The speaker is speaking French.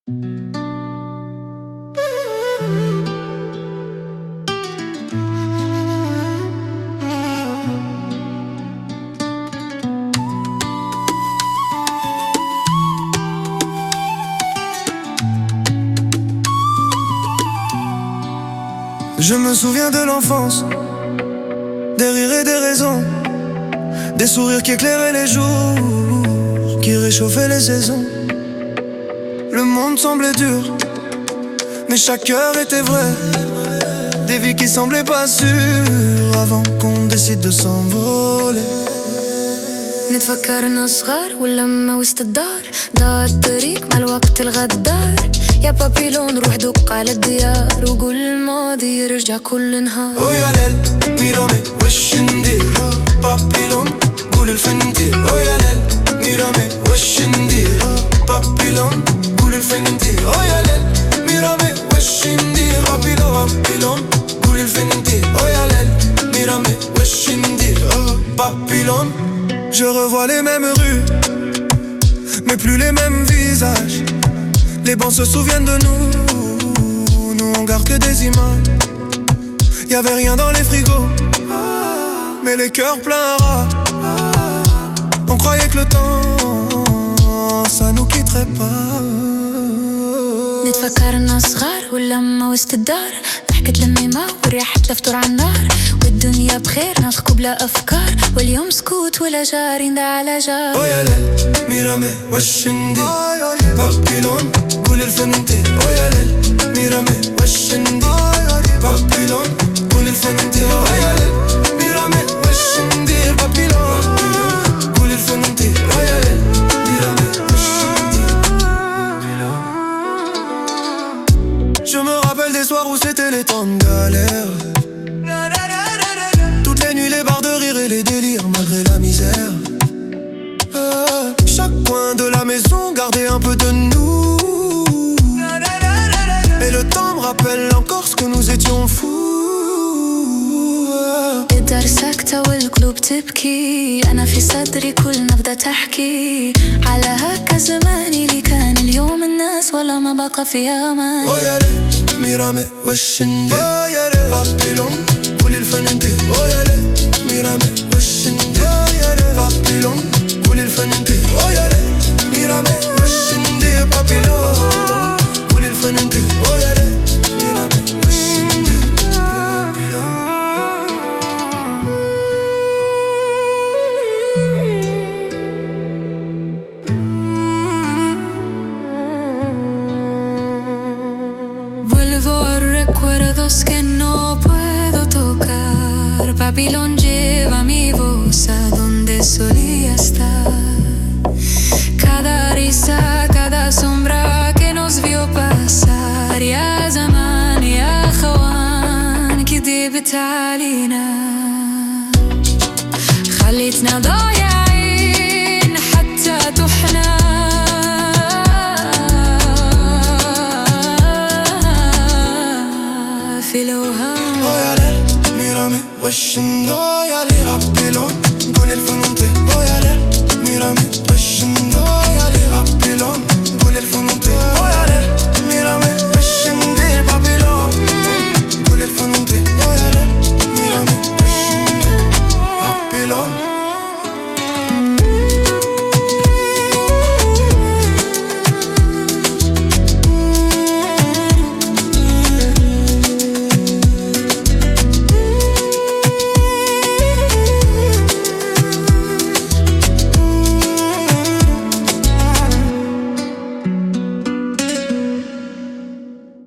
Je me souviens de l'enfance, des rires et des raisons, des sourires qui éclairaient les jours, qui réchauffaient les saisons. Le monde semblait dur, mais chaque heure était vraie. Des vies qui semblaient pas sûres avant qu'on décide de s'envoler. نتفكرنا صغار ولما وسط الدار ضاع الطريق مع الوقت الغدار. يا بابيلون روح دق على الديار وقول الماضي يرجع كل نهار. ويا ليل ميرامي وش ندير بابيلون قول الفندير. ويا ليل ميرامي وش ندير بابيلون قول الفندير. ويا ليل ميرامي وش ندير بابيلون قول الفندير. ويا ليل ميرامي وش ندير بابيلون. Je revois les mêmes rues, mais plus les mêmes visages. Les bancs se souviennent de nous, nous on garde que des images. Y'avait rien dans les frigos, mais les cœurs pleins rats. On croyait que le temps, ça nous quitterait pas. نتفكرنا صغار ولما وسط الدار ضحكت لميمة والريحة تفطر على النار. والدنيا بخير نضحكوا بلا أفكار واليوم سكوت ولا جار يندى على جار. ويا ليل ميرامي وش ندير بابيلون قول الفندير. ويا ليل ميرامي وش ندير بابيلون قول الفندير. ويا ليل ميرامي وش ندير بابيلون قول الفندير. ويا ليل ميرامي وش ندير بابيلون. Je me rappelle des soirs où c'était les temps de galère. Toutes les nuits les barres de rire et les délires malgré la misère. Chaque coin de la maison gardait un peu de nous. Et le temps me rappelle encore ce que nous étions fous. الدار ساكتة والقلوب تبكي. أنا في صدري كل نبضة تحكي على هكا زماني اللي كان اليوم الناس ولا ما بقى في أمان. ويا ليل ميرامي وش ندير بابيلون قول الفندير. ويا ليل ميرامي وش ندير بابيلون قول الفندير. ويا ليل ميرامي وش ندير بابيلون قول الفندير. ويا ليل ميرامي وش ندير بابيلون. Vuelvo a recuerdos que no puedo tocar. Babilón lleva mi voz a donde solía estar. Cada risa, cada sombra que nos vio pasar. يا زمان يا خوان كدبت علينا. خليتنا ضايعين حتى تحنا. في الوهام. ويا ليل ميرامي وش ندير بابيلون قول الفندير. ويا ليل ميرامي وش ندير بابيلون قول الفندير.